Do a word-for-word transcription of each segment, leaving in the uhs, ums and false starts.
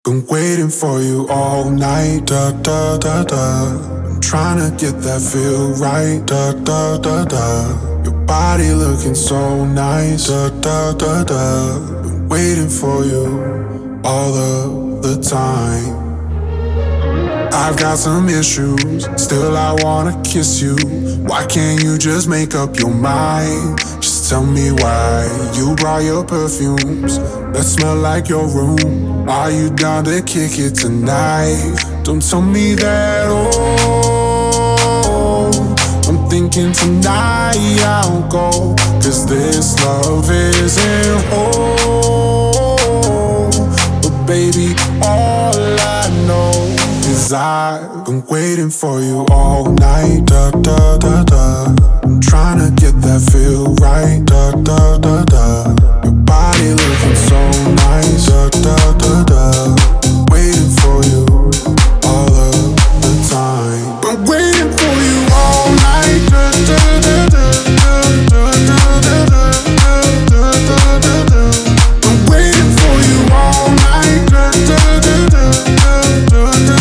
Been waiting for you all night, da da da da. I'm trying to get that feel right, da da da da. Your body looking so nice, da da da da. Been waiting for you all of the time. I've got some issues, still I wanna kiss you. Why can't you just make up your mind? Just tell me why you brought your perfumes that smell like your room. Are you down to kick it tonight? Don't tell me that, oh, I'm thinking tonight I'll go, cause this love isn't whole. But baby, all I know is I've been waiting for you all night, da da da da. I'm trying to get that feel right, da da da da. Your body looking so nice, da da da da. Waiting for you all of the time. Been waiting for you all night, da da da da da da da da da da da. Been waiting for you all night, da da da da da da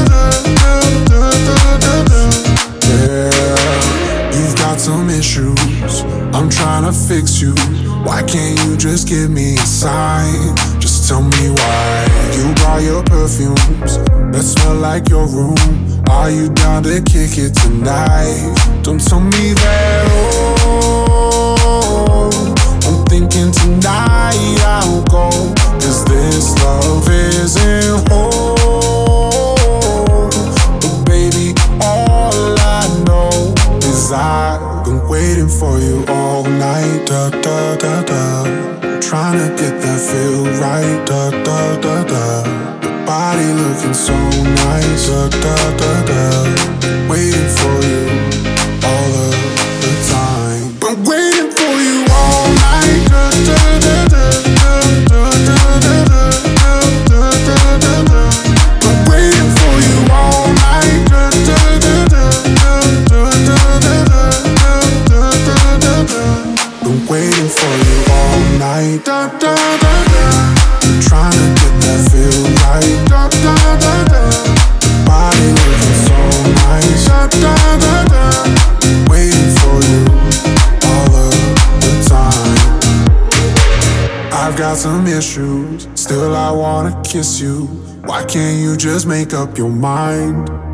da. Yeah, you've got some issues, I'm trying to fix you. Why can't you just give me a sign? Just tell me why you brought your perfumes that smell like your room. Are you down to kick it tonight? Don't tell me that, oh, I'm thinking tonight I'll go, cause this love isn't whole. But baby, all I know is I've been waiting for you all night, da da da da. I'm trying to get that feel right, da da da da. Your body looking so nice, da da da da. Waiting for you all of the time. Been waiting for you all night, da da da da da da da da da da da. Been waiting for you all night, da da da da da da da da da da. Been waiting for you all night, da da da da. I'm trying to get that feel right, da da da da. Your body looking so nice, da da da da. Waiting for you all of the time. I've got some issues, still I wanna kiss you. Why can't you just make up your mind?